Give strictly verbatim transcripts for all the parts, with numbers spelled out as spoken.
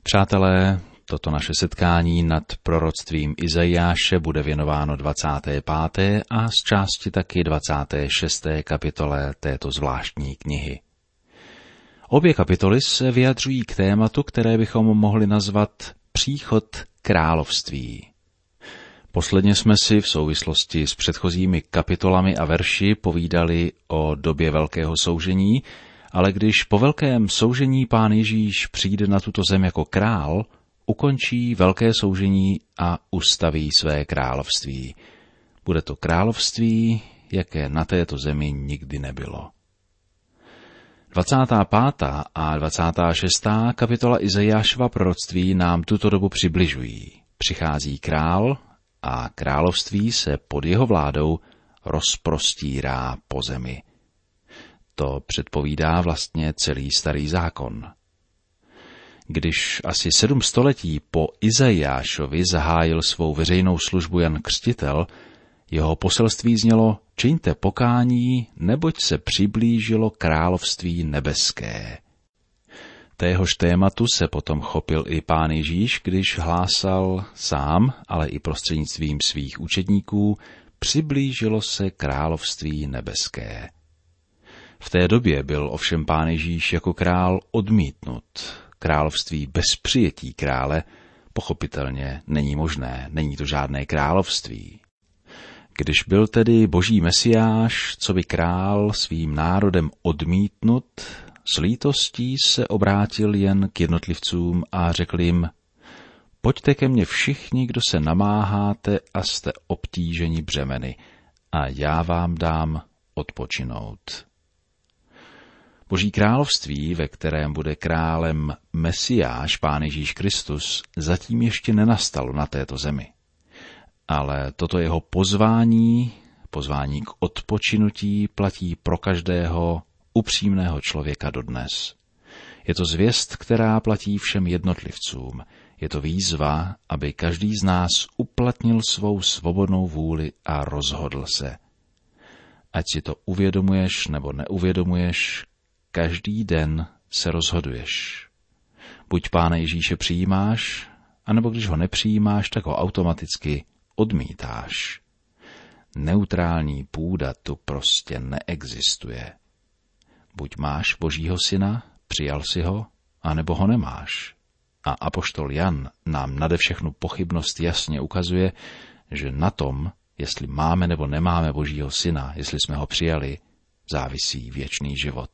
Přátelé, toto naše setkání nad proroctvím Izajáše bude věnováno dvacáté páté a z části taky dvacáté šesté kapitole této zvláštní knihy. Obě kapitoly se vyjadřují k tématu, které bychom mohli nazvat příchod království. Posledně jsme si v souvislosti s předchozími kapitolami a verši povídali o době velkého soužení, ale když po velkém soužení Pán Ježíš přijde na tuto zem jako král, ukončí velké soužení a ustaví své království. Bude to království, jaké na této zemi nikdy nebylo. dvacátá pátá a dvacátá šestá kapitola Izajášova proroctví nám tuto dobu přibližují. Přichází král a království se pod jeho vládou rozprostírá po zemi. To předpovídá vlastně celý starý zákon. Když asi sedm století po Izajášovi zahájil svou veřejnou službu Jan Křtitel, jeho poselství znělo: čiňte pokání, neboť se přiblížilo království nebeské. Téhož tématu se potom chopil i Pán Ježíš, když hlásal sám, ale i prostřednictvím svých učedníků: přiblížilo se království nebeské. V té době byl ovšem Pán Ježíš jako král odmítnut. Království bez přijetí krále pochopitelně není možné, není to žádné království. Když byl tedy boží mesiáš, co by král, svým národem odmítnut, s lítostí se obrátil jen k jednotlivcům a řekl jim: pojďte ke mně všichni, kdo se namáháte a jste obtíženi břemeny, a já vám dám odpočinout. Boží království, ve kterém bude králem Mesiáš, Pán Ježíš Kristus, zatím ještě nenastalo na této zemi. Ale toto jeho pozvání, pozvání k odpočinutí, platí pro každého upřímného člověka dodnes. Je to zvěst, která platí všem jednotlivcům. Je to výzva, aby každý z nás uplatnil svou svobodnou vůli a rozhodl se. Ať si to uvědomuješ nebo neuvědomuješ, každý den se rozhoduješ. Buď Pána Ježíše přijímáš, anebo když ho nepřijímáš, tak ho automaticky odmítáš. Neutrální půda tu prostě neexistuje. Buď máš Božího syna, přijal si ho, anebo ho nemáš. A apoštol Jan nám nade všechnu pochybnost jasně ukazuje, že na tom, jestli máme nebo nemáme Božího syna, jestli jsme ho přijali, závisí věčný život.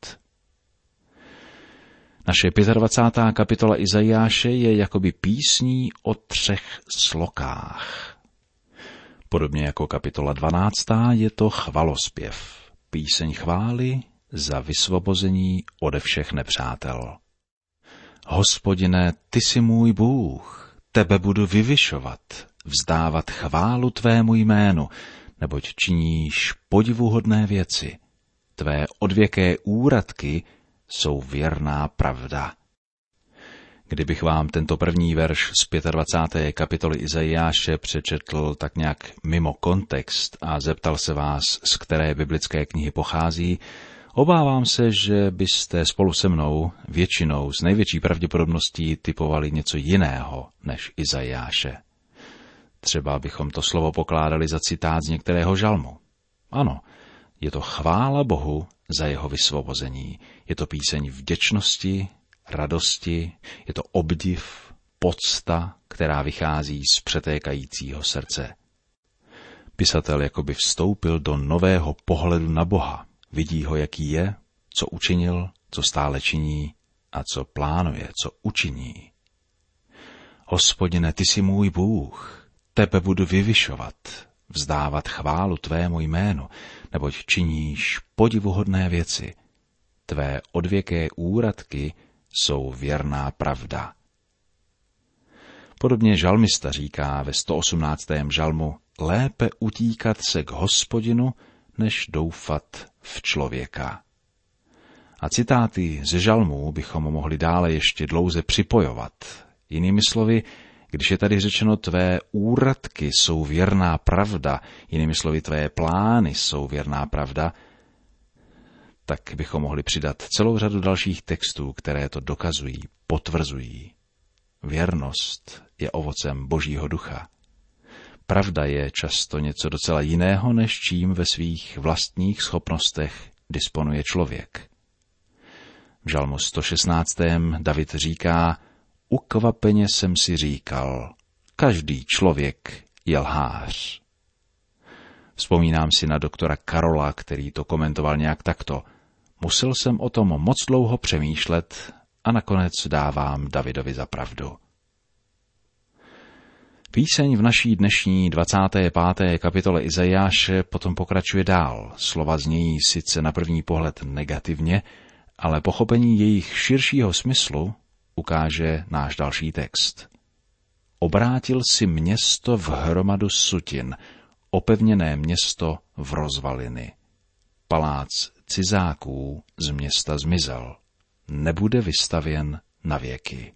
Naše dvacátá pátá kapitola Izajáše je jakoby písní o třech slokách. Podobně jako kapitola dvanáctá je to chvalospěv, píseň chvály za vysvobození ode všech nepřátel. Hospodine, ty jsi můj Bůh, tebe budu vyvyšovat, vzdávat chválu tvému jménu, neboť činíš podivuhodné věci. Tvé odvěké úradky jsou věrná pravda. Kdybych vám tento první verš z dvacáté páté kapitoly Izajáše přečetl tak nějak mimo kontext a zeptal se vás, z které biblické knihy pochází, obávám se, že byste spolu se mnou většinou s největší pravděpodobností typovali něco jiného než Izajáše. Třeba bychom to slovo pokládali za citát z některého žalmu. Ano, je to chvála Bohu za jeho vysvobození. Je to píseň vděčnosti, radosti, je to obdiv, pocta, která vychází z přetékajícího srdce. Pisatel jakoby vstoupil do nového pohledu na Boha. Vidí ho, jaký je, co učinil, co stále činí a co plánuje, co učiní. Hospodine, ty jsi můj Bůh, tebe budu vyvyšovat, vzdávat chválu tvému jménu, neboť činíš podivuhodné věci. Tvé odvěké úradky jsou věrná pravda. Podobně žalmista říká ve sto osmnáctém žalmu: lépe utíkat se k Hospodinu, než doufat v člověka. A citáty ze žalmů bychom mohli dále ještě dlouze připojovat. Jinými slovy, když je tady řečeno tvé úradky jsou věrná pravda, jinými slovy tvé plány jsou věrná pravda, tak bychom mohli přidat celou řadu dalších textů, které to dokazují, potvrzují. věrnost je ovocem Božího ducha. Pravda je často něco docela jiného, než čím ve svých vlastních schopnostech disponuje člověk. V žalmu sto šestnáctém David říká: Ukvapeně jsem si říkal, každý člověk je lhář. Vzpomínám si na doktora Karola, který to komentoval nějak takto: Musel jsem o tom moc dlouho přemýšlet a nakonec dávám Davidovi za pravdu. Píseň v naší dnešní dvacáté páté kapitole Izajáše potom pokračuje dál. Slova znějí sice na první pohled negativně, ale pochopení jejich širšího smyslu ukáže náš další text. Obrátil si město v hromadu sutin, opevněné město v rozvaliny. Palác cizáků z města zmizel, nebude vystavěn na věky.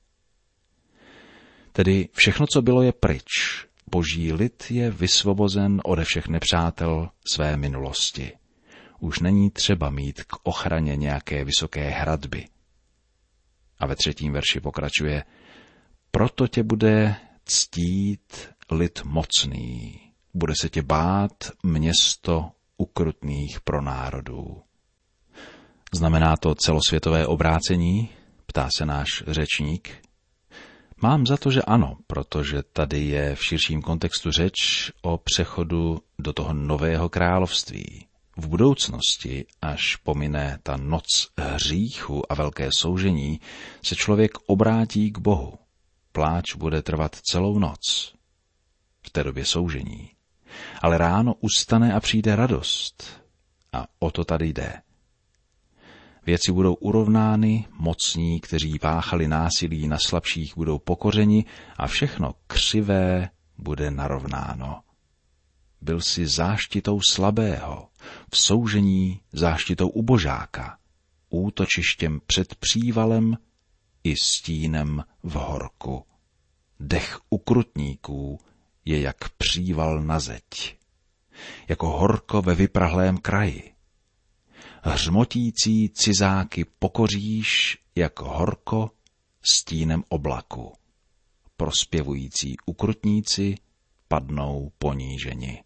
Tedy všechno, co bylo, je pryč. Boží lid je vysvobozen ode všech nepřátel své minulosti. Už není třeba mít k ochraně nějaké vysoké hradby. A ve třetím verši pokračuje: Proto tě bude ctít lid mocný, bude se tě bát město ukrutných pronárodů. Znamená to celosvětové obrácení? Ptá se náš řečník. Mám za to, že ano, protože tady je v širším kontextu řeč o přechodu do toho nového království. V budoucnosti, až pomine ta noc hříchu a velké soužení, se člověk obrátí k Bohu. Pláč bude trvat celou noc. V té době soužení. Ale ráno ustane a přijde radost. A o to tady jde. Věci budou urovnány, mocní, kteří páchali násilí na slabších, budou pokořeni a všechno křivé bude narovnáno. Byl si záštitou slabého, v soužení záštitou ubožáka, útočištěm před přívalem i stínem v horku. Dech ukrutníků je jak příval na zeď, jako horko ve vyprahlém kraji. Hřmotící cizáky pokoříš, jak horko stínem oblaku. Prospěvující ukrutníci padnou poníženi.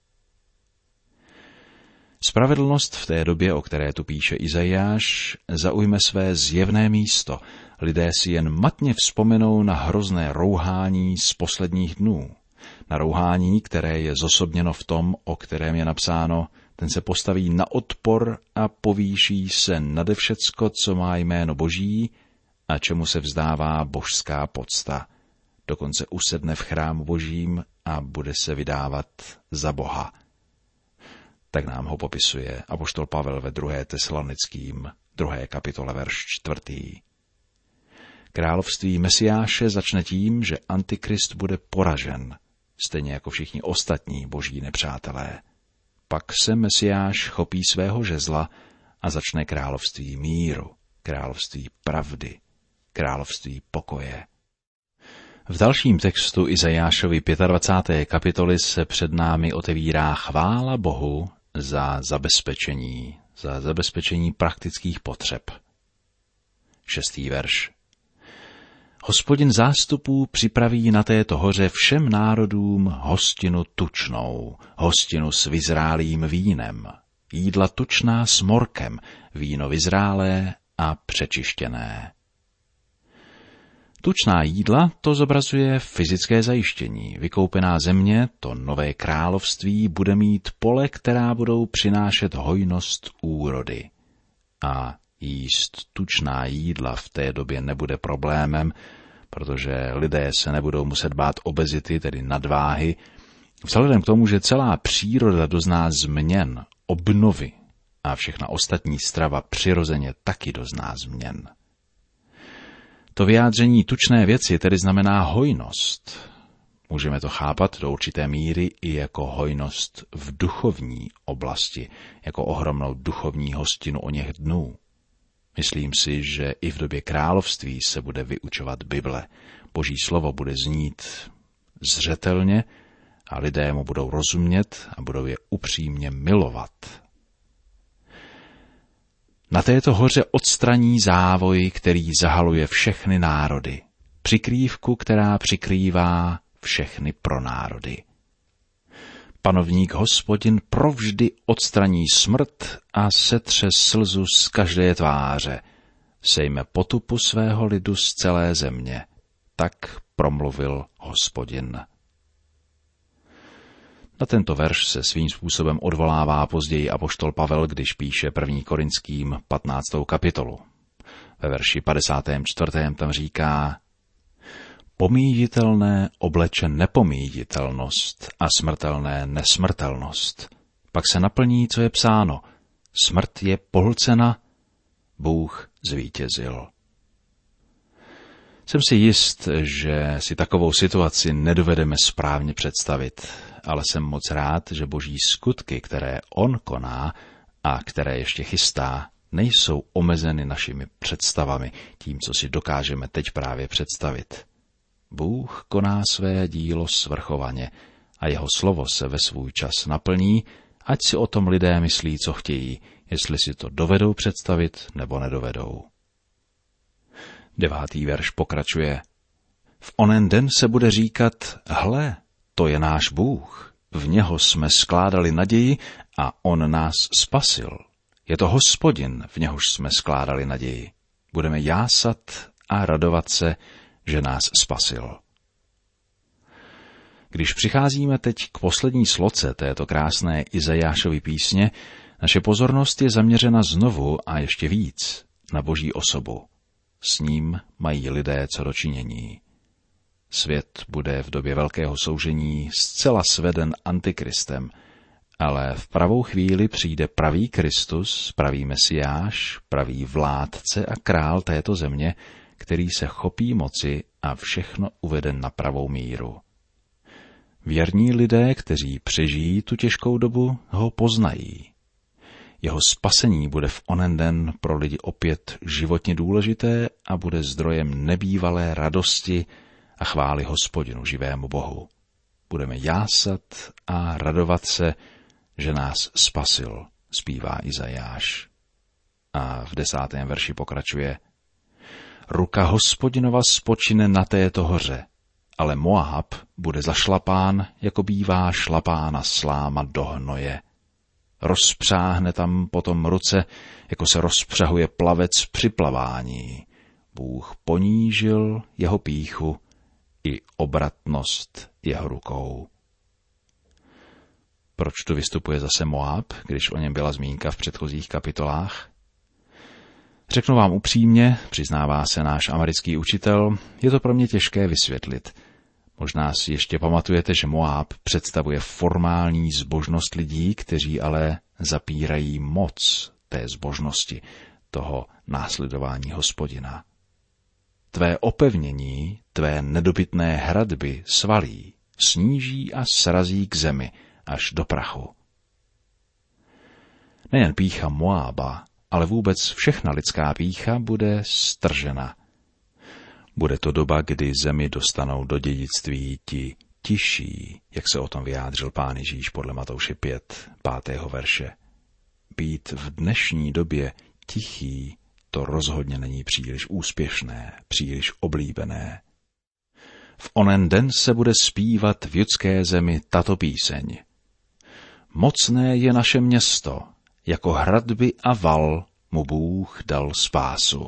Spravedlnost v té době, o které tu píše Izajáš, zaujme své zjevné místo. Lidé si jen matně vzpomenou na hrozné rouhání z posledních dnů. Na rouhání, které je zosobněno v tom, o kterém je napsáno: ten se postaví na odpor a povýší se nade všecko, co má jméno Boží a čemu se vzdává božská pocta. Dokonce usedne v chrámu Božím a bude se vydávat za Boha. Tak nám ho popisuje apoštol Pavel ve druhé Tesalonickým, druhé kapitole, verš čtvrtý. Království Mesiáše začne tím, že Antikrist bude poražen, stejně jako všichni ostatní boží nepřátelé. Pak se Mesiáš chopí svého žezla a začne království míru, království pravdy, království pokoje. V dalším textu Izajášovy dvacáté páté kapitoly se před námi otevírá chvála Bohu za zabezpečení, za zabezpečení praktických potřeb. Šestý verš. Hospodin zástupů připraví na této hoře všem národům hostinu tučnou, hostinu s vyzrálým vínem, jídla tučná s morkem, víno vyzrálé a přečištěné. Tučná jídla to zobrazuje fyzické zajištění. Vykoupená země, to nové království, bude mít pole, která budou přinášet hojnost úrody. A jíst tučná jídla v té době nebude problémem, protože lidé se nebudou muset bát obezity, tedy nadváhy, vzhledem k tomu, že celá příroda dozná změn, obnovy a všechna ostatní strava přirozeně taky dozná změn. To vyjádření tučné věci tedy znamená hojnost. Můžeme to chápat do určité míry i jako hojnost v duchovní oblasti, jako ohromnou duchovní hostinu o něch dnů. Myslím si, že i v době království se bude vyučovat Bible. Boží slovo bude znít zřetelně a lidé mu budou rozumět a budou je upřímně milovat. Na této hoře odstraní závoj, který zahaluje všechny národy. přikrývku, která přikrývá všechny pronárody. Panovník Hospodin provždy odstraní smrt a setře slzu z každé tváře. Sejme potupu svého lidu z celé země. Tak promluvil Hospodin. Na tento verš se svým způsobem odvolává později apoštol Pavel, když píše první Korinským patnáctou kapitolu. Ve verši padesátém čtvrtém tam říká: pomíjitelné obleče nepomíjitelnost a smrtelné nesmrtelnost. Pak se naplní, co je psáno. Smrt je pohlcena, Bůh zvítězil. Jsem si jist, že si takovou situaci nedovedeme správně představit, ale jsem moc rád, že boží skutky, které on koná a které ještě chystá, nejsou omezeny našimi představami, tím, co si dokážeme teď právě představit. Bůh koná své dílo svrchovaně a jeho slovo se ve svůj čas naplní, ať si o tom lidé myslí, co chtějí, jestli si to dovedou představit nebo nedovedou. Devátý verš pokračuje. V onen den se bude říkat, hle, to je náš Bůh, v něho jsme skládali naději a on nás spasil. Je to Hospodin, v něhož jsme skládali naději. Budeme jásat a radovat se, že nás spasil. Když přicházíme teď k poslední sloce této krásné Izajášovy písně, naše pozornost je zaměřena znovu a ještě víc na boží osobu. S ním mají lidé co dočinění. Svět bude v době velkého soužení zcela sveden antikristem, ale v pravou chvíli přijde pravý Kristus, pravý Mesiáš, pravý vládce a král této země, který se chopí moci a všechno uvede na pravou míru. Věrní lidé, kteří přežijí tu těžkou dobu, ho poznají. Jeho spasení bude v onen den pro lidi opět životně důležité a bude zdrojem nebývalé radosti a chvály Hospodinu, živému Bohu. Budeme jásat a radovat se, že nás spasil, zpívá Izajáš. A v desátém verši pokračuje: ruka Hospodinova spočine na této hoře, ale Moab bude zašlapán, jako bývá šlapána sláma do hnoje. Rozpřáhne tam potom ruce, jako se rozpřahuje plavec při plavání. Bůh ponížil jeho pýchu i obratnost jeho rukou. Proč tu vystupuje zase Moab, když o něm byla zmínka v předchozích kapitolách? Řeknu vám upřímně, přiznává se náš americký učitel, je to pro mě těžké vysvětlit. Možná si ještě pamatujete, že Moab představuje formální zbožnost lidí, kteří ale zapírají moc té zbožnosti, toho následování Hospodina. Tvé opevnění, tvé nedobytné hradby svalí, sníží a srazí k zemi až do prachu. Nejen pýcha Moába, ale vůbec všechna lidská pýcha bude stržena. Bude to doba, kdy zemi dostanou do dědictví ti tiší, jak se o tom vyjádřil Pán Ježíš podle Matouše pět, pátého verše. Být v dnešní době tichý, to rozhodně není příliš úspěšné, příliš oblíbené. V onen den se bude zpívat v judské zemi tato píseň. Mocné je naše město, jako hradby a val mu Bůh dal spásu.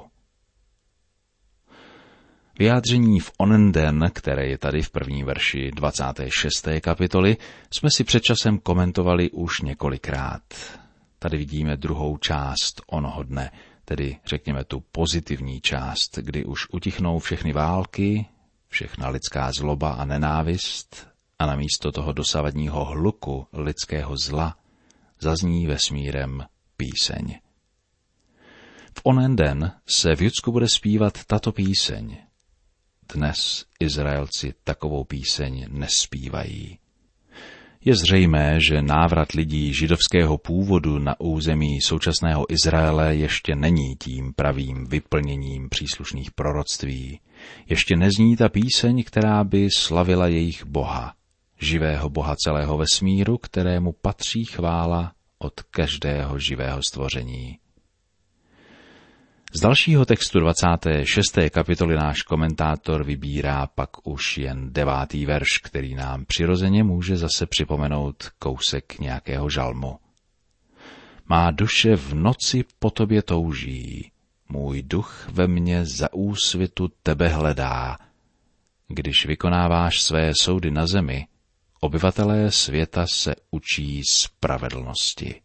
Vyjádření v onen den, které je tady v první verši dvacáté šesté kapitoly, jsme si před časem komentovali už několikrát. Tady vidíme druhou část onoho dne, tedy řekněme tu pozitivní část, kdy už utichnou všechny války, všechna lidská zloba a nenávist a namísto toho dosavadního hluku lidského zla zazní vesmírem píseň. V onen den se v Judsku bude zpívat tato píseň. Dnes Izraelci takovou píseň nespívají. Je zřejmé, že návrat lidí židovského původu na území současného Izraele ještě není tím pravým vyplněním příslušných proroctví. Ještě nezní ta píseň, která by slavila jejich Boha, živého Boha celého vesmíru, kterému patří chvála od každého živého stvoření. Z dalšího textu dvacáté šesté kapitoly náš komentátor vybírá pak už jen devátý verš, který nám přirozeně může zase připomenout kousek nějakého žalmu. Má duše v noci po tobě touží, můj duch ve mně za úsvitu tebe hledá. Když vykonáváš své soudy na zemi, obyvatelé světa se učí spravedlnosti.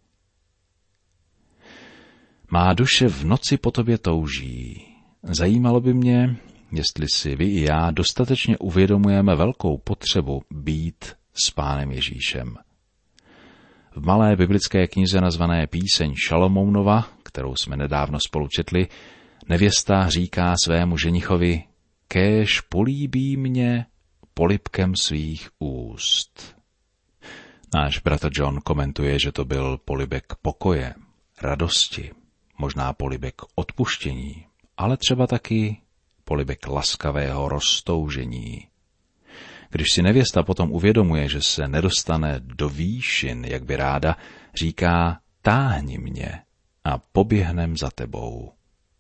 Má duše v noci po tobě touží. Zajímalo by mě, jestli si vy i já dostatečně uvědomujeme velkou potřebu být s Pánem Ježíšem. V malé biblické knize nazvané Píseň Šalomounova, kterou jsme nedávno spolu četli, nevěsta říká svému ženichovi: kéž políbí mě polibkem svých úst. Náš bratr John komentuje, že to byl polibek pokoje, radosti, možná polibek odpuštění, ale třeba taky polibek laskavého roztoužení. Když si nevěsta potom uvědomuje, že se nedostane do výšin, jak by ráda, říká: táhni mě a poběhnem za tebou.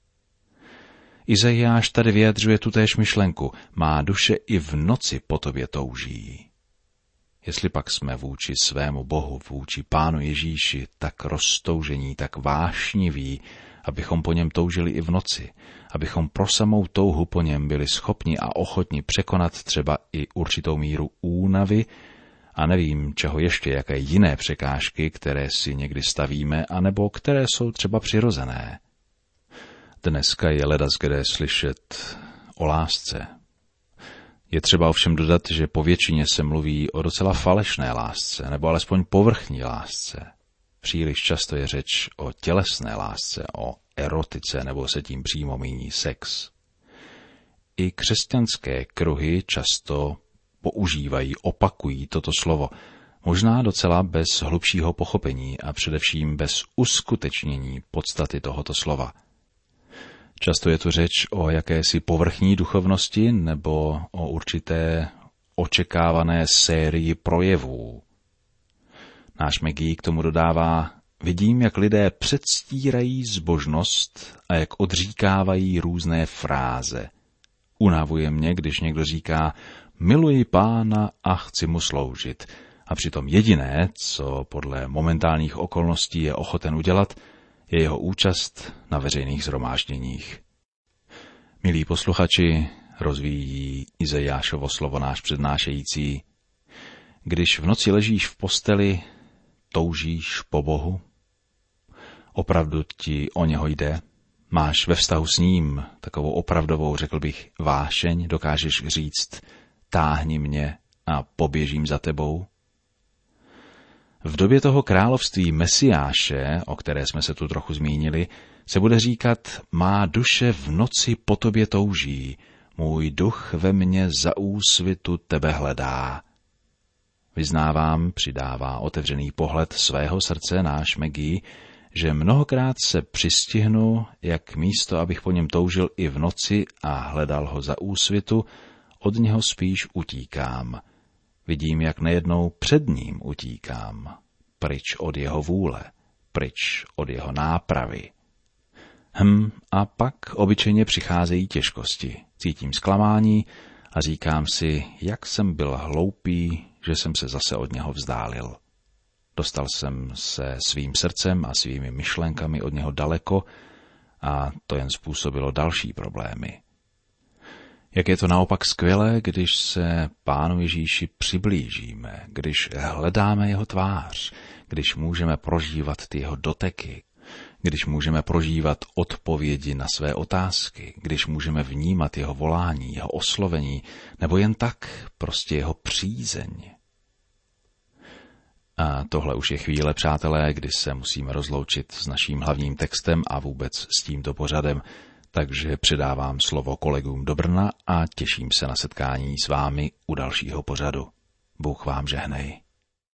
Izajáš tady vyjadřuje tutéž myšlenku: má duše i v noci po tobě touží. Jestli pak jsme vůči svému Bohu, vůči Pánu Ježíši tak roztoužení, tak vášniví, abychom po něm toužili i v noci, abychom pro samou touhu po něm byli schopni a ochotni překonat třeba i určitou míru únavy a nevím čeho ještě, jaké jiné překážky, které si někdy stavíme, anebo které jsou třeba přirozené. Dneska je ledaskde slyšet o lásce. Je třeba ovšem dodat, že po většině se mluví o docela falešné lásce, nebo alespoň povrchní lásce. Příliš často je řeč o tělesné lásce, o erotice, nebo se tím přímo míní sex. I křesťanské kruhy často používají, opakují toto slovo, možná docela bez hlubšího pochopení a především bez uskutečnění podstaty tohoto slova. Často je tu řeč o jakési povrchní duchovnosti nebo o určité očekávané sérii projevů. Náš Maggie k tomu dodává: vidím, jak lidé předstírají zbožnost a jak odříkávají různé fráze. Unavuje mě, když někdo říká: miluji Pána a chci mu sloužit. A přitom jediné, co podle momentálních okolností je ochoten udělat, je jeho účast na veřejných shromážděních. Milí posluchači, rozvíjí Izajášovo slovo náš přednášející: když v noci ležíš v posteli, toužíš po Bohu? Opravdu ti o něho jde? Máš ve vztahu s ním takovou opravdovou, řekl bych, vášeň? Dokážeš říct: táhni mě a poběžím za tebou? V době toho království Mesiáše, o které jsme se tu trochu zmínili, se bude říkat: má duše v noci po tobě touží, můj duch ve mně za úsvitu tebe hledá. Vyznávám, přidává otevřený pohled svého srdce náš Maggie, že mnohokrát se přistihnu, jak místo, abych po něm toužil i v noci a hledal ho za úsvitu, od něho spíš utíkám. Vidím, jak nejednou před ním utíkám, pryč od jeho vůle, pryč od jeho nápravy. Hm, a pak obyčejně přicházejí těžkosti. Cítím zklamání a říkám si, jak jsem byl hloupý, že jsem se zase od něho vzdálil. Dostal jsem se svým srdcem a svými myšlenkami od něho daleko a to jen způsobilo další problémy. Jak je to naopak skvělé, když se Pánu Ježíši přiblížíme, když hledáme jeho tvář, když můžeme prožívat ty jeho doteky, když můžeme prožívat odpovědi na své otázky, když můžeme vnímat jeho volání, jeho oslovení, nebo jen tak prostě jeho přízeň. A tohle už je chvíle, přátelé, kdy se musíme rozloučit s naším hlavním textem a vůbec s tímto pořadem, takže předávám slovo kolegům do Brna a těším se na setkání s vámi u dalšího pořadu. Bůh vám žehnej.